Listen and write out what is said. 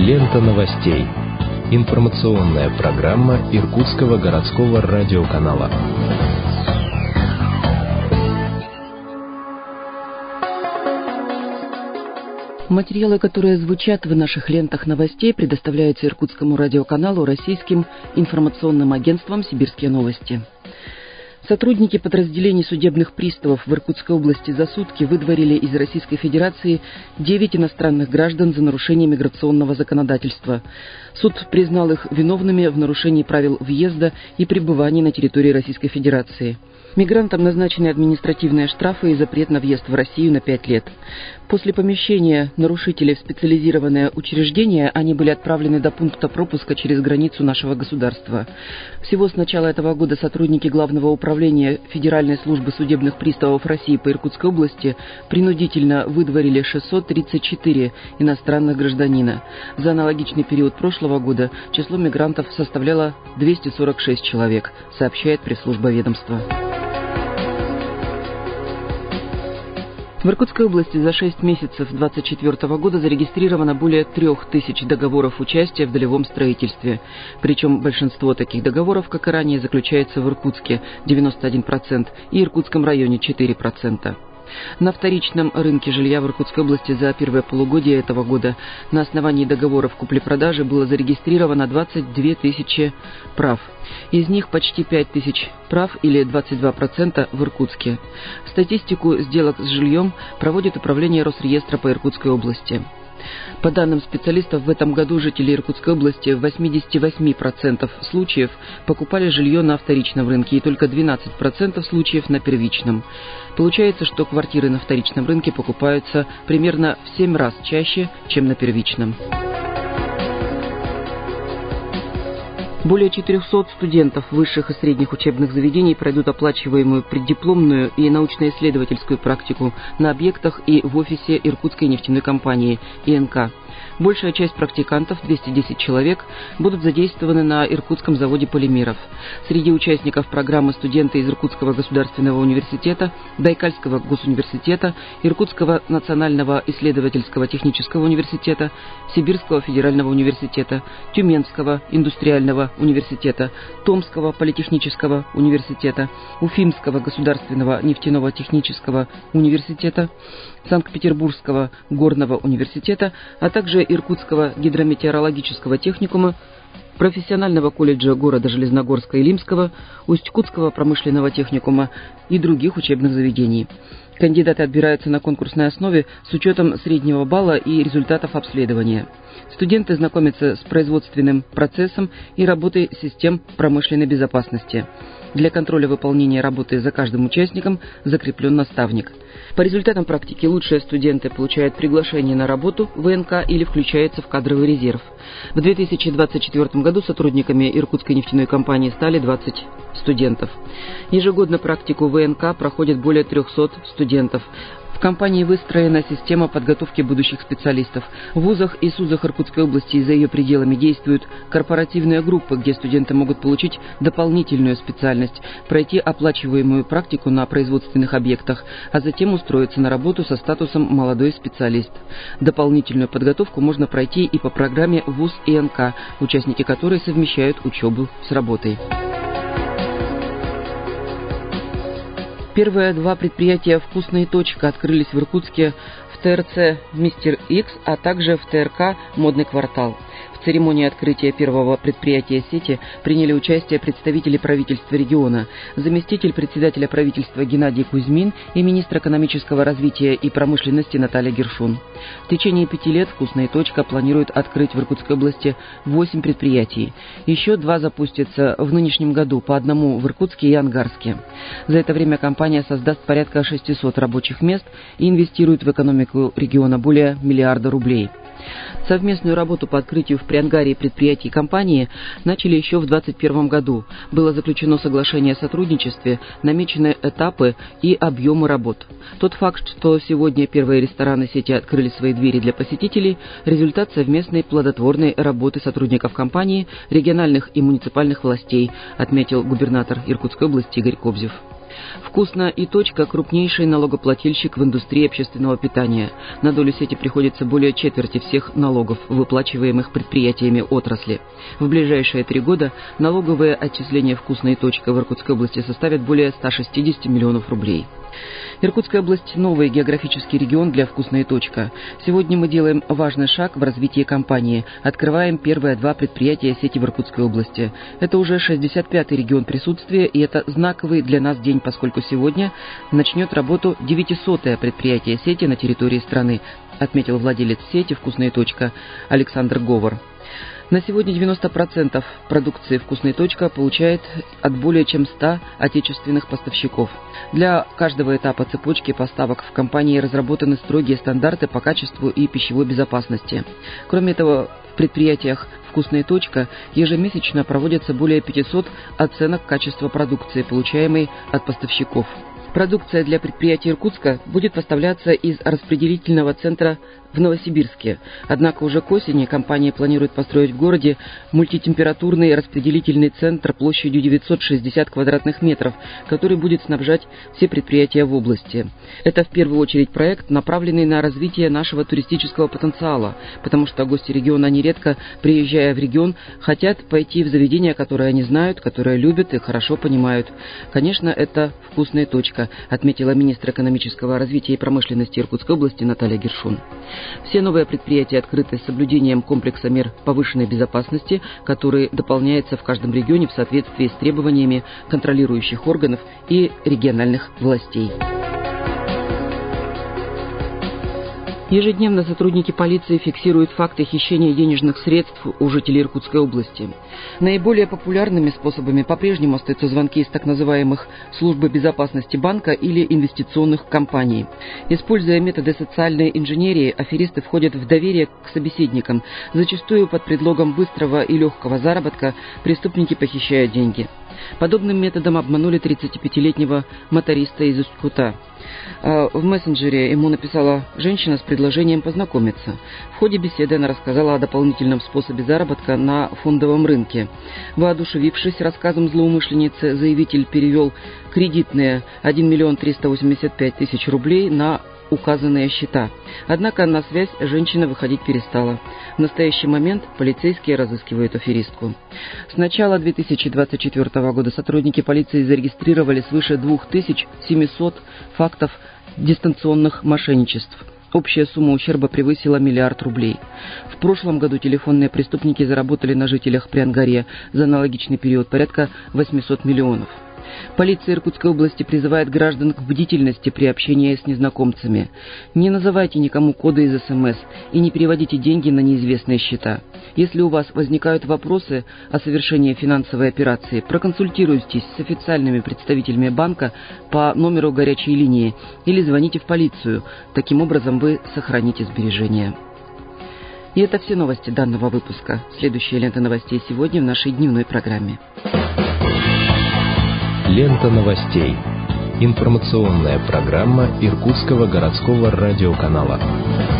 Лента новостей. Информационная программа Иркутского городского радиоканала. Материалы, которые звучат в наших лентах новостей, предоставляются Иркутскому радиоканалу российским информационным агентством «Сибирские новости». Сотрудники подразделений судебных приставов в Иркутской области за сутки выдворили из Российской Федерации 9 иностранных граждан за нарушение миграционного законодательства. Суд признал их виновными в нарушении правил въезда и пребывания на территории Российской Федерации. Мигрантам назначены административные штрафы и запрет на въезд в Россию на 5 лет. После помещения нарушителей в специализированное учреждение они были отправлены до пункта пропуска через границу нашего государства. Всего с начала этого года сотрудники Главного управления Федеральной службы судебных приставов России по Иркутской области принудительно выдворили 634 иностранных гражданина. За аналогичный период прошлого года число мигрантов составляло 246 человек, сообщает пресс-служба ведомства. В Иркутской области за 6 месяцев 2024 года зарегистрировано более 3000 договоров участия в долевом строительстве. Причем большинство таких договоров, как и ранее, заключается в Иркутске – 91%, и Иркутском районе – 4%. На вторичном рынке жилья в Иркутской области за первое полугодие этого года на основании договоров купли-продажи было зарегистрировано 22 тысячи прав. Из них почти 5 тысяч прав, или 22%, в Иркутске. Статистику сделок с жильем проводит управление Росреестра по Иркутской области. По данным специалистов, в этом году жители Иркутской области в 88% случаев покупали жилье на вторичном рынке и только 12% случаев на первичном. Получается, что квартиры на вторичном рынке покупаются примерно в 7 раз чаще, чем на первичном. Более 400 студентов высших и средних учебных заведений пройдут оплачиваемую преддипломную и научно-исследовательскую практику на объектах и в офисе Иркутской нефтяной компании ИНК. Большая часть практикантов, 210 человек, будут задействованы на Иркутском заводе полимеров. Среди участников программы студенты из Иркутского государственного университета, Байкальского госуниверситета, Иркутского национального исследовательского технического университета, Сибирского федерального университета, Тюменского индустриального университета, Томского политехнического университета, Уфимского государственного нефтяного технического университета, Санкт-Петербургского горного университета, а также Иркутского гидрометеорологического техникума, профессионального колледжа города Железногорска и Илимского, Усть-Кутского промышленного техникума и других учебных заведений. Кандидаты отбираются на конкурсной основе с учетом среднего балла и результатов обследования. Студенты знакомятся с производственным процессом и работой систем промышленной безопасности. Для контроля выполнения работы за каждым участником закреплен наставник. По результатам практики лучшие студенты получают приглашение на работу в ИНК или включаются в кадровый резерв. В 2024 году сотрудниками Иркутской нефтяной компании стали 20 студентов. Ежегодно практику в ИНК проходит более 300 студентов. В компании выстроена система подготовки будущих специалистов. В вузах и СУЗах Иркутской области и за ее пределами действуют корпоративные группы, где студенты могут получить дополнительную специальность, пройти оплачиваемую практику на производственных объектах, а затем устроиться на работу со статусом «молодой специалист». Дополнительную подготовку можно пройти и по программе ВУЗ ИНК, участники которой совмещают учебу с работой. Первые 2 предприятия «Вкусная точка» открылись в Иркутске в ТРЦ «Мистер Икс», а также в ТРК «Модный квартал». В церемонии открытия первого предприятия сети приняли участие представители правительства региона, заместитель председателя правительства Геннадий Кузьмин и министр экономического развития и промышленности Наталья Гершун. В течение 5 лет «Вкусная точка» планирует открыть в Иркутской области 8 предприятий. Еще 2 запустятся в нынешнем году, по одному в Иркутске и Ангарске. За это время компания создаст порядка 600 рабочих мест и инвестирует в экономику региона более миллиарда рублей. Совместную работу по открытию в Приангарии предприятий компании начали еще в 2021 году. Было заключено соглашение о сотрудничестве, намечены этапы и объемы работ. Тот факт, что сегодня первые рестораны сети открыли свои двери для посетителей, результат совместной плодотворной работы сотрудников компании, региональных и муниципальных властей, отметил губернатор Иркутской области Игорь Кобзев. «Вкусно» и «Точка» – крупнейший налогоплательщик в индустрии общественного питания. На долю сети приходится более четверти всех налогов, выплачиваемых предприятиями отрасли. В ближайшие 3 года налоговые отчисления «Вкусно» и «Точка» в Иркутской области составят более 160 миллионов рублей. Иркутская область – новый географический регион для «Вкусно» и «Точка». Сегодня мы делаем важный шаг в развитии компании. Открываем первые 2 предприятия сети в Иркутской области. Это уже 65-й регион присутствия, и это знаковый для нас день, поскольку сегодня начнет работу 900-е предприятие сети на территории страны, отметил владелец сети «Вкусно» и «Точка» Александр Говор. На сегодня 90% продукции «Вкусно» и «Точка» получает от более чем 100 отечественных поставщиков. Для каждого этапа цепочки поставок в компании разработаны строгие стандарты по качеству и пищевой безопасности. Кроме этого, в предприятиях «Вкусно» и «Точка» ежемесячно проводятся более 500 оценок качества продукции, получаемой от поставщиков. Продукция для предприятий Иркутска будет поставляться из распределительного центра в Новосибирске. Однако уже к осени компания планирует построить в городе мультитемпературный распределительный центр площадью 960 квадратных метров, который будет снабжать все предприятия в области. Это в первую очередь проект, направленный на развитие нашего туристического потенциала, потому что гости региона нередко, приезжая в регион, хотят пойти в заведения, которые они знают, которые любят и хорошо понимают. Конечно, это «Вкусно» и «Точка», отметила министр экономического развития и промышленности Иркутской области Наталья Гершун. Все новые предприятия открыты с соблюдением комплекса мер повышенной безопасности, который дополняется в каждом регионе в соответствии с требованиями контролирующих органов и региональных властей. Ежедневно сотрудники полиции фиксируют факты хищения денежных средств у жителей Иркутской области. Наиболее популярными способами по-прежнему остаются звонки из так называемых службы безопасности банка или инвестиционных компаний. Используя методы социальной инженерии, аферисты входят в доверие к собеседникам. Зачастую под предлогом быстрого и легкого заработка преступники похищают деньги. Подобным методом обманули 35-летнего моториста из Усть-Кута. В мессенджере ему написала женщина с предложением познакомиться. В ходе беседы она рассказала о дополнительном способе заработка на фондовом рынке. Воодушевившись рассказом злоумышленницы, заявитель перевел кредитные 1 385 000 рублей на указанные счета. Однако на связь женщина выходить перестала. В настоящий момент полицейские разыскивают аферистку. С начала 2024 года сотрудники полиции зарегистрировали свыше 2700 фактов дистанционных мошенничеств. Общая сумма ущерба превысила 1 миллиард рублей. В прошлом году телефонные преступники заработали на жителях Приангарья за аналогичный период порядка 800 миллионов. Полиция Иркутской области призывает граждан к бдительности при общении с незнакомцами. Не называйте никому коды из СМС и не переводите деньги на неизвестные счета. Если у вас возникают вопросы о совершении финансовой операции, проконсультируйтесь с официальными представителями банка по номеру горячей линии или звоните в полицию. Таким образом вы сохраните сбережения. И это все новости данного выпуска. Следующая лента новостей сегодня в нашей дневной программе. Лента новостей. Информационная программа Иркутского городского радиоканала.